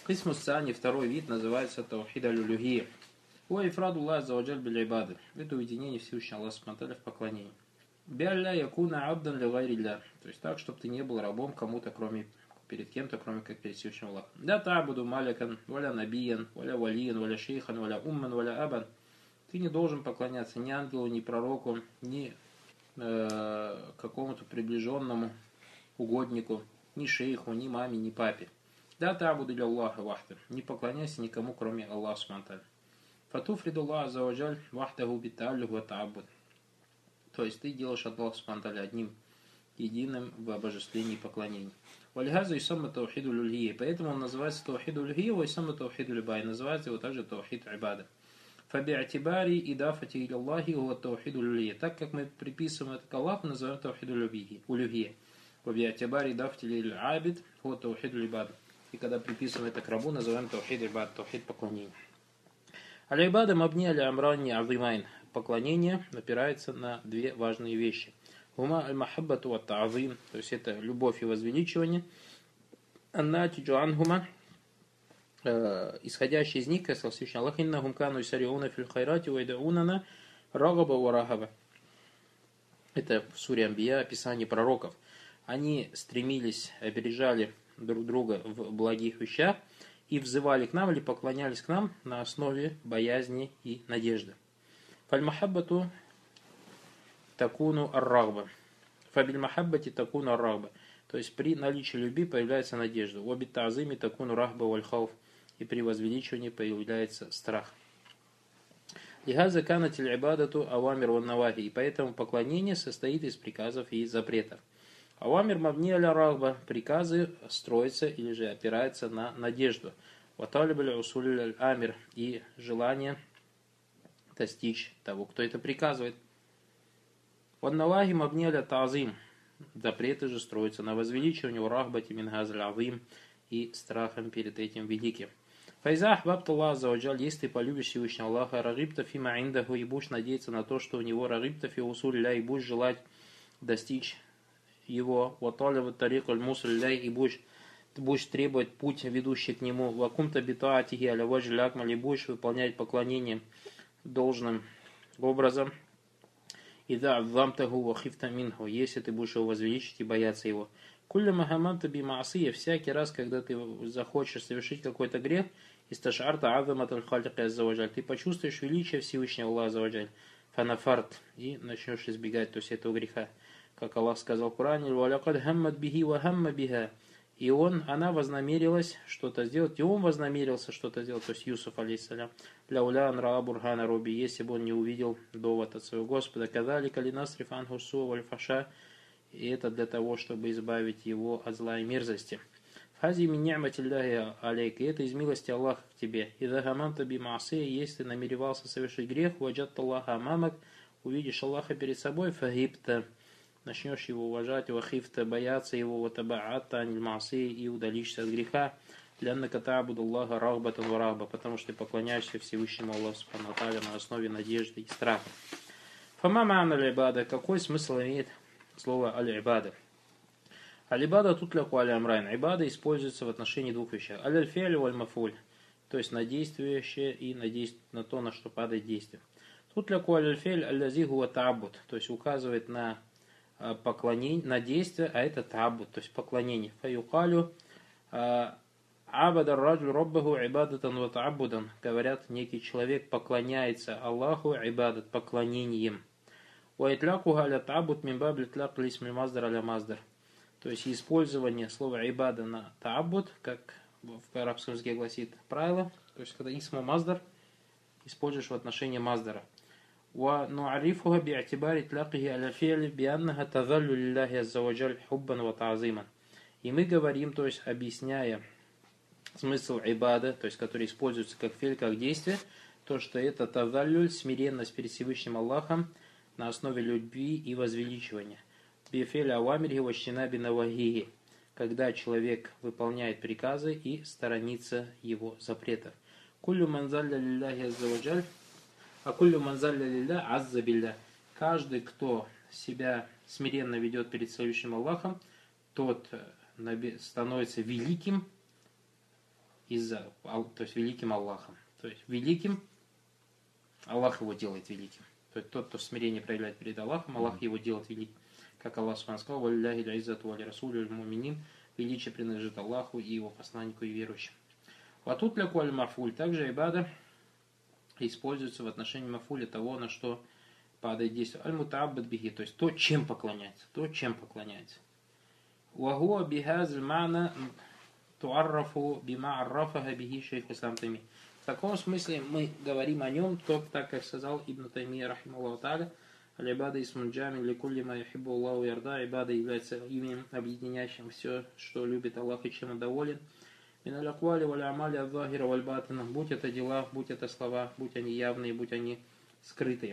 Кисму сани, второй вид, называется таухид аль-улюхия. Ва ифраду Аллах аззаваджаль биль ибады. Это уединение Всевышнего Аллаха субхану ва тааля в поклении. Биалля якуна абдан ли гайрилля. То есть так, чтобы ты не был рабом кому-то, кроме перед кем-то, кроме как перед Всевышним Аллахом. Да табуду малякан, валя набиян, валя валиян, валя шейхан, валя умман, валя абан. Ты не должен поклоняться ни ангелу, ни пророку, ни какому-то приближенному угоднику, ни шейху, ни маме, ни папе. Да табуду ли Аллаха вахда. Не поклоняйся никому, кроме Аллаха субхану ва тааля. Фатуфриду Аллах аззаваджаль вахдаху биталлюху ва та'аббуд. То есть ты делаешь Аллаха субхану ва тааля одним единым в обожествлении и поклонении. Вальгазу и самма таухиду люльхия. Поэтому он называется таухиду люльхия, и самма таухиду любай. Называется его также таухид ибада. Фаби'атибари идафати иля Аллахи хуа таухиду люльхия. Так как мы приписываем это к Аллаху, называем таухиду люльхия. Фаби'атибари идафати иля абид хуа таухиду ибада. И когда приписываем это к рабу, называем таухид ибад, таухид поклонения. Аль-ибада мабни аль-амрани азимайн. Поклонение опирается на две важные вещи. Хума аль-махаббату ва та'азим, то есть это любовь и возвеличивание. Аннатиджу анхума, исходящий из них, как сказал Всевышний Аллах, иннахум кану исариуна фил хайрати ва идаунана рагаба ва рахаба. Это в суре Амбия описание пророков. Они стремились, опережали друг друга в благих вещах и взывали к нам или поклонялись к нам на основе боязни и надежды. Фаль-махаббату такуну ар-рагба. Фабиль-махаббати такуну ар-рагба. То есть при наличии любви появляется надежда. Обит та'зими такуну рахба валь-хауф. И при возвеличивании появляется страх. Лихаза канатиль ибадату авамир ван навахи. И поэтому поклонение состоит из приказов и запретов. Авамир мабни аля рагба. Приказы строятся или же опираются на надежду. Ваталибаль усулиль аль-амир. И желание достичь того, кто это приказывает. Ваннавахи мабни аля та'зим. Запреты же строятся на возвеличивании рахбати мин газаль азим и страхом перед этим великим. Файза ахбабт Аллах аззаваджаль, если ты полюбишь Всевышнего Аллаха, рагибта фима индаху, и будешь надеяться на то, что у него рагибта фи усуль ля, и будешь желать достичь его, ваталива тарик аль мусуль ля, и будешь требовать путь, ведущий к нему, вакумта битаатихи аля ваджи акмаль, и будешь выполнять поклонение должным образом. Ида адзамтаху ва хифта минху, если ты будешь его возвеличить и бояться его. Кулля махаманта би маасия, всякий раз, когда ты захочешь совершить какой-то грех, исташарта азамат аль-халики аззаваджаль, ты почувствуешь величие Всевышнего Аллаха аззаваджаль, фанафарт, и начнешь избегать, то есть этого греха. Как Аллах сказал в Коране, валякад хаммад бихи ва хамма биха, и она вознамерилась что-то сделать, и он вознамерился что-то сделать, то есть Юсуф, алейхиссалям, ляуля анра бурхана роби, если бы он не увидел довод от своего Господа, казали калинасриф анхусу вальфаша, и это для того, чтобы избавить его от зла и мерзости. Хази мин ни'матилляхи алейка, это из милости Аллаха к тебе. Ида хамамта би маасия, если намеревался совершить грех, ваджат Аллаха амамак, увидишь Аллаха перед собой, фагибта, начнешь его уважать, вахифта, бояться его, ватабаатта аниль маасия, и удалишься от греха, ляннака та'буду Аллаха рахбатан ва рахба, потому что ты поклоняешься Всевышнему Аллаху субхану ва тааля на основе надежды и страха. Фама ма'на аль-ибада, какой смысл имеет слово аль-ибада? Аль-ибада тутляку аль-амрайн. Ибада используется в отношении двух вещей. Аль-фи'ль валь-мафуль, то есть на действующее и на то, на что падает действие. Тутляку аль-фи'ль аль-лази хуа та'аббуд, то есть указывает на поклонение, на действие, а это та'аббуд, то есть поклонение. Фаюкалю абада раджу роббаху ибадатан ва та'аббудан. Говорят, некий человек поклоняется Аллаху ибадат, поклонением. Уайтлякуха аля та'аббуд мин бабли тляк лисми маздар аля маздар. То есть использование слова ибада на та'аббуд, как в арабском языке гласит правило, то есть когда исму маздар используешь в отношении маздара. Ва ну'арифуха би'атибари тлякихи аля фи'ли бианнаха тазаллю лиллахи аззаваджаль хуббан ва та'азиман. И мы говорим, то есть объясняя смысл ибада, то есть который используется как фи'ль, как действие, то что это тазаллюль, смиренность перед Всевышним Аллахом на основе любви и возвеличивания. Бифель авамирхи ващинаби навахихи, когда человек выполняет приказы и сторонится его запретов. Куллю манзалля лилляхи аззаваджаль, а куллю манзалля лилля азза билля. Каждый, кто себя смиренно ведет перед Всевышним Аллахом, тот становится великим то есть великим Аллахом. То есть великим, Аллах его делает великим. То есть тот, кто смирение проявляет перед Аллахом, Аллах его делает великим. Как Аллах Субхану сказал: «Валилляхи аль-иззату ва лирасулю аль-муминин». Величие принадлежит Аллаху и его посланнику и верующим. Ватутляку аль-мафуль. Также ибада используется в отношении мафуля того, на что падает действие. Аль-мутааббад бихи, то есть то, чем поклоняется. То, чем поклоняется. Вагуа бихазль мана туаррафу бима аррафаха бихи шейх ислам Тайми. В таком смысле мы говорим о нем, так как сказал Ибн Таймия рахимахуллаху тааля: аль-ибада исмун джамин ликулли ма юхиббу Аллаху ярда. Ибада является именем, объединяющим все, что любит Аллах и чем он доволен. Мин аль-аквали валь-амали ад-захира валь-батина. Будь это дела, будь это слова, будь они явные, будь они скрытые.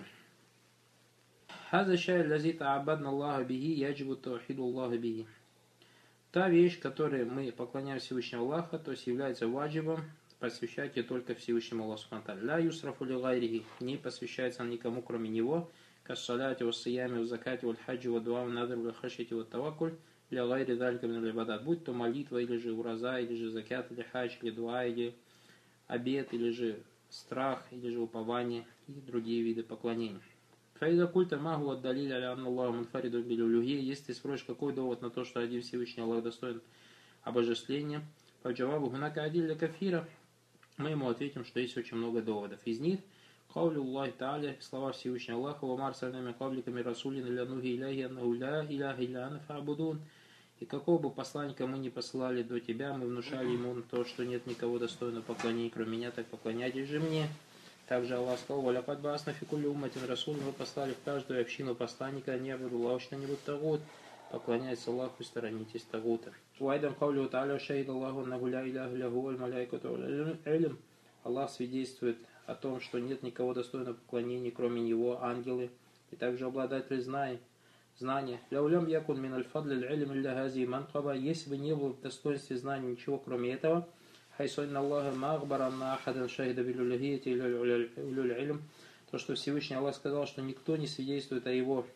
Хаза шай лази та'абадна Аллаха бихи яджибу таухиду Аллаха бихи. Та вещь, которой мы поклоняем Всевышнему Аллаха, то есть является ваджибом, посвящать ее только Всевышнему Аллаху субхану ва тааля. Ля юсрафу ли гайрихи, не посвящается никому, кроме него. Кассаляти ва сиями ва закати ва хаджи ва дуа ва надр ва хашити ва таваккуль ля гайри далька мин аль-ибадат. Будь то молитва, или же ураза, или же закят, или хадж, или дуа, или обет, или же страх, или же упование и другие виды поклонения. Фаида культа магу отдалили аля анна Аллаху мунфариду билюлюхи. Если ты спросишь, какой довод на то, что один Всевышний Аллах достоин обожествления, по джавабу хунака адилля кафира, мы ему ответим, что есть очень много доводов. Из них каулю Аллахи тааля, слова Всевышнего Аллаха: ва марсальнами кабликами расулин иля нухи иляхи аннаху ля иляха илля ана фа'будун. И какого бы посланника мы не посылали до тебя, мы внушали ему то, что нет никого достойного поклонения, кроме меня, так поклоняйтесь же мне. Также Аллах сказал: «Валякад баасна фи кулли умматин расуль». Мы послали в каждую общину посланника: не абуду Аллаху что-нибудь тагут. Поклоняйтесь Аллаху и сторонитесь тагута. Уайдан каулю тааля шахид Аллаху аннаху ля иляха илля хуа аль-маляикату аль-илм. Аллах свидетельствует о том, что нет никого достойного поклонения, кроме него, ангелы, и также обладатели знания. Ляулям якун мин аль-фадли аль-илм илля хази манкаба. Если бы не было в достоинстве знания ничего, кроме этого, хайсуинна Аллаха махбаранна ахадан шахида билюлюхияти илюль-илм. То, что Всевышний Аллах сказал, что никто не свидетельствует о его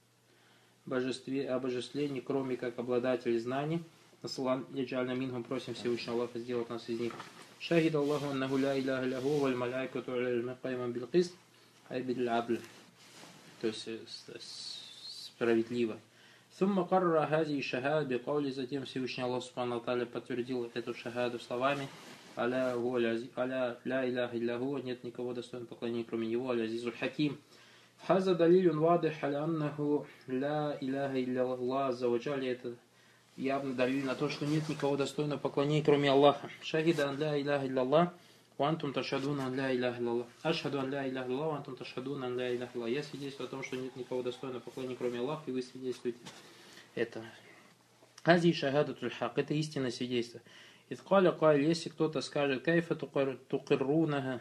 обожествлении, кроме как обладателей знаний. Насалам яджальна минхум, просим Всевышнего Аллаха сделать нас из них. Шахид Аллаху аннаху ля иляха илля ху валь маляйкату аль-илм кайман бил кист ай биль адль. То есть справедливо. Сумма карра хази шахад би каули, затем Всевышний Аллах субхану ва тааля подтвердил эту шахаду словами: аля ля иляха илля ху, нет никого достойного поклонения, кроме него, аль-азизуль хаким. Хаза далилюн вадих аля аннаху ля иляха илля Аллах азза ва джалля. Это явно далиль на то, что нет никого достойного поклонения, кроме Аллаха. Шахида ан ля иляха илля Аллах ва антум ташхадуна ан ля иляха илля Аллах. Ашхаду ан ля иляха илля Аллах ва антум ташхадуна ан ля иляха илля Аллах. Я свидетельствую о том, что нет никого достойного поклонения, кроме Аллаха, и вы свидетельствуете это. Хази шахадатуль хак, это истинное свидетельство. Идкаля кайль, если кто-то скажет: кайфа тукиррунаха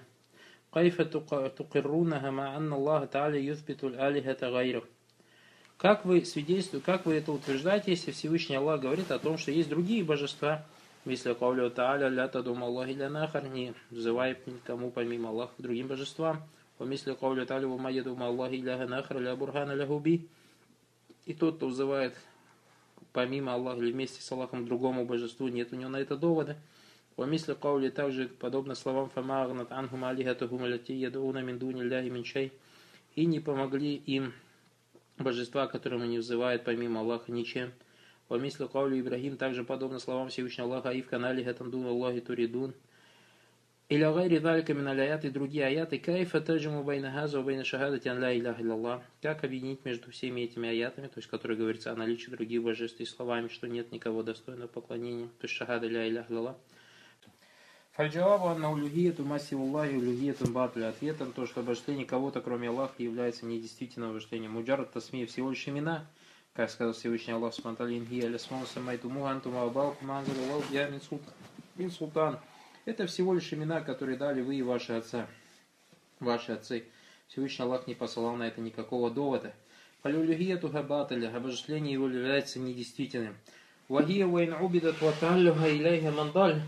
ма анна Аллаха тааля юthбитуль алихата гайру. Как вы свидетельствуете, как вы это утверждаете, если Всевышний Аллах говорит о том, что есть другие божества? Если кавлю тааля ля тадум Аллахи ля нахар, не взывай никому помимо Аллаха к другим божествам. Если кавлю тааля ва майядум Аллахи ля нахар ля бурхана ля губи. И тот, кто взывает помимо Аллаха или вместе с Аллахом другому божеству, нет у него на это довода. Вамисли каули, также подобно словам фамагнат анхум алихатухум алати ядуна мин дуни ляхи мин шай. И не помогли им божества, которым они взывают помимо Аллаха, ничем. Вамисли каули Ибрахим, также подобно словам Всевышнего Аллаха: аифкан алихатан дун Аллахи туридун. Или гайри далька мин аляят, и другие аяты. Кайфа таджиму байна хаза байна шахадати ан ля иляха илля. Как объединить между всеми этими аятами, то есть которые говорится о наличии других божеств, и словами, что нет никого достойного поклонения, то есть шахада ля иляха илля. Фальджавабу анна улюхияту массиву Аллахи улюхияту батля. Ответом то, что обожествление кого-то, кроме Аллаха, является недействительным обожествлением. Муджарат тасми, всего лишь имена, как сказал Всевышний Аллах субхану ва тааля: инхи алясмау самайтумуха антум абауку манзалу Аллаху я мин султан. Это всего лишь имена, которые дали вы и ваши отцы. Всевышний Аллах не посылал на это никакого довода. Фалюлюхияту хабаталя, обожествление его является недействительным. Вахия вайн убидат ва тааллаха иляйха мандаль.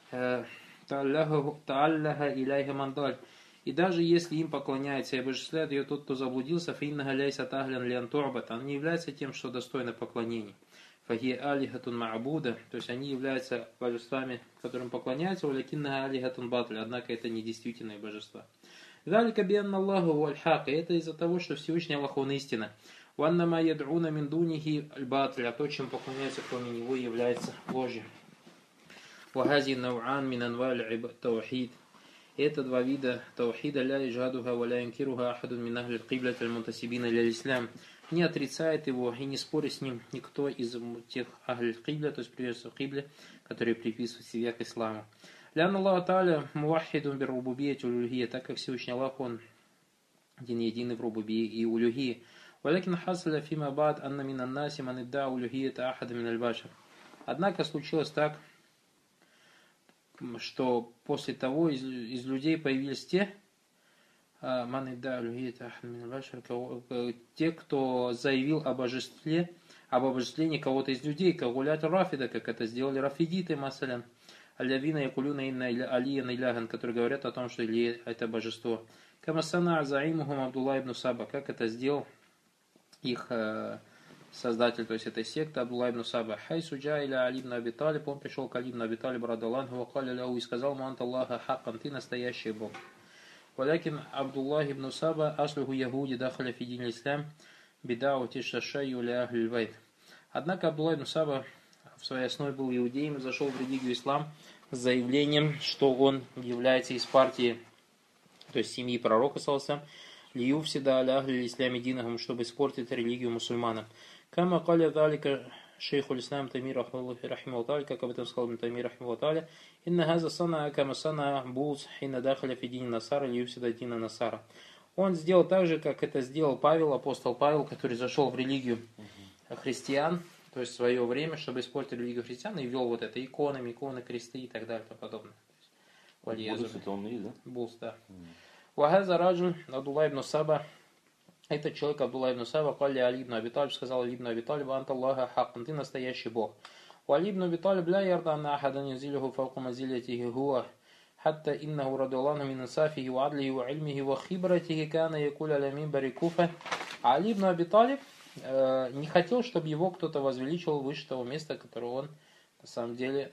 Тааллаха иляйха мандаль. И даже если им поклоняется и обожествляет ее тот, кто заблудился, фаиннаха ляйса тахлян лян турбат, он не является тем, что достойно поклонения. фахи алихатун ма'буда, то есть они являются божествами, которым поклоняются, валякинна алихатун батль, однако это недействительные божества. Залика бианна Аллаху валь-хак, это из-за того, что Всевышний Аллах, он истина. Ваннама яд'уна мин дунихи аль-батль, а то, чем поклоняются кроме него, является ложью. Вагази нав'ан мин анваль таухид. Это два вида таухида, ля иджадуха ва ля инкируха ахадун мин ахли аль-киблат аль-мунтасибина ля-ислам. Не отрицает его и не спорит с ним никто из тех ахли аль-кибля, то есть приверженцев кибле, которые приписывают себя к исламу. Лян Аллах Тааля мувахидун бир рубубиyyati улюхия, так как Всевышний Аллах, он единый в рубубии и улюхии. Валякин хасаля фима бад анна мин аннаси ман идда улюхията ахада мин аль-башар. Однако случилось так, что после того из людей появились те, ман идда улюхията ахада мин аль-башар, те, кто заявил об обожествлении кого-то из людей, как гулят рафида, как это сделали рафидиты, масалян. Алявина якулюна инна алия иляхан, которые говорят о том, что Илия это божество. Камасана заимухум Абдулла ибн Саба, как это сделал их создатель, то есть этой секты Абдулла ибн Саба. Хай суджа иля Али ибн Аби Талиб, он пришел к Али ибн Аби Талиб радаллаху вакаля ляху и сказал ему: анта Аллаха хаккан, ты настоящий Бог. Валякин Абдулла ибн Саба аслуху ягуди дахаля фи дин ислам бидау тишашаю ля ахль байт. Однако Абдулла ибн Саба в своей основе был иудеем и зашел в религию ислам с заявлением, что он является из партии, то есть семьи пророка саллаллаху лию всегда аля ахли ислами динахум, чтобы испортить религию мусульманам. Кама каля далика шейху ислам Тамир рахимаху та'аля, как об этом сказал Ибн Тамир рахимаху та'аля, инна газа сана кама сана булс хина дахаля фи дини насара лию всегда дина насара. Он сделал так же, как это сделал Павел, апостол Павел, который зашел в религию христиан, то есть в свое время, чтобы испортить религию христиан, и ввел вот это иконы, кресты и так далее и тому подобное. Булс это он есть, да? Булс, да. Вахаза раджуль Абдулла ибн Саба, этот человек Абдулла ибн Саба, калли Али ибн Аби Талиб, сказал Али ибн Аби Талиб: анта Аллаха хаккан, ты настоящий Бог. Али ибн Аби Талиб ля ярда анна ахадан язилюху фауку мазилятихи хуа, хатта иннаху радуаллаху мин инсафихи ва адлихи ва ильмихи ва хибратихи кана якуля аля мимбари Куфа. Али ибн Аби Талиб не хотел, чтобы его кто-то возвеличил выше того места, которое он на самом деле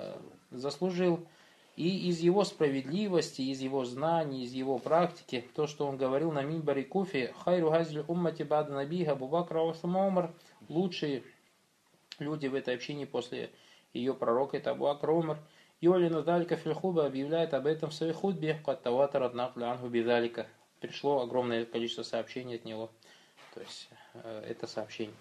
заслужил. И из его справедливости, из его знаний, из его практики, то, что он говорил на мимбаре Куфи: хайру газль уммати бад набиха Абу Бакр ва Умар, лучшие люди в этой общине после ее пророка — это Абу Бакр, Умар. Йолина Далька Фильхуба объявляет об этом в своей худбе: каттаватар аднафля анху бидалика. Пришло огромное количество сообщений от него. То есть это сообщение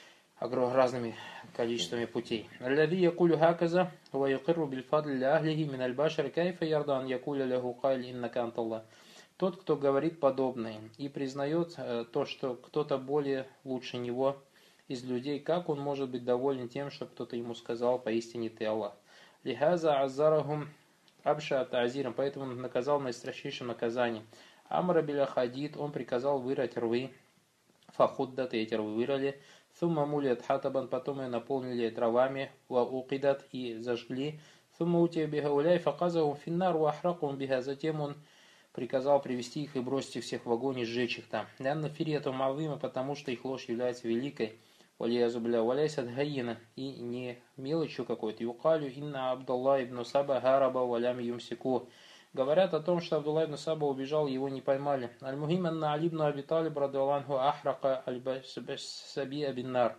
разными количествами путей. Аллади якулю хаказа ва юқирру бильфадли ля ахлихи мин аль-башар кайфа ярдан якуля лаху кайль иннака анталлах. Тот, кто говорит подобное и признает то, что кто-то более лучше него из людей, как он может быть доволен тем, что кто-то ему сказал: поистине ты Аллах. Лихаза азарахум абша та'зирам, поэтому он наказал наистрашнейшим наказанием. Амра биля хадид, он приказал вырыть рвы. Фахуддат, эти рвы вырыли. Сумма мулят хатабан, потом ее наполнили дровами. Ва укидат, и зажгли. Сумма утия биха уляй факазахум финнар ва ахракум биха, затем он приказал привести их и бросить всех в огонь и сжечь их там. Лянна фирияту мавима, потому что их ложь является великой. Валиязубля валяйсад гаина, и не мелочью какой-то. Юкалю инна Абдулла ибн Саба хараба валям юмсику. Говорят о том, что Абдулла ибн Саба убежал, его не поймали. Аль-Мухим анна Али ибн Аби Талиб радуаллаху ахрака аль-Сабия бин-нар.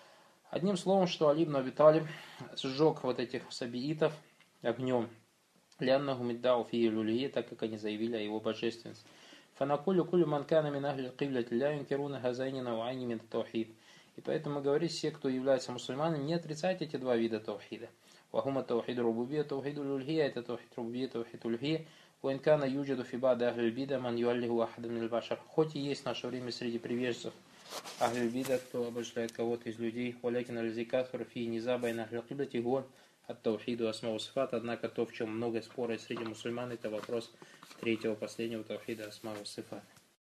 Одним словом, что Али ибн Аби Талиб сжег вот этих сабиитов огнем. Ляннаху миддау фи люлии, так как они заявили о его божественности. Фанакулю кулю манкана мин ахли аль-киблати ля юнкируна хазайнина ва айни мин таухид. И поэтому говорит: все, кто является мусульманами, не отрицайте эти два вида таухида. Вахума таухид рубубия, таухид улюхия, это таухид рубубия, таухид улюхия. Уинкана юджаду фи ба'ди ахли бида ман юаллиху ахадан мин аль-башар. Хоть и есть в наше время среди приверженцев ахли бида, кто обожествляет кого-то из людей, валякин аль-зикафир фи низабайн ахли аль-киблати гон от таухиду асма ва сифат. Однако то, в чем много споров среди мусульман, это вопрос третьего, последнего таухида асма ва сифат.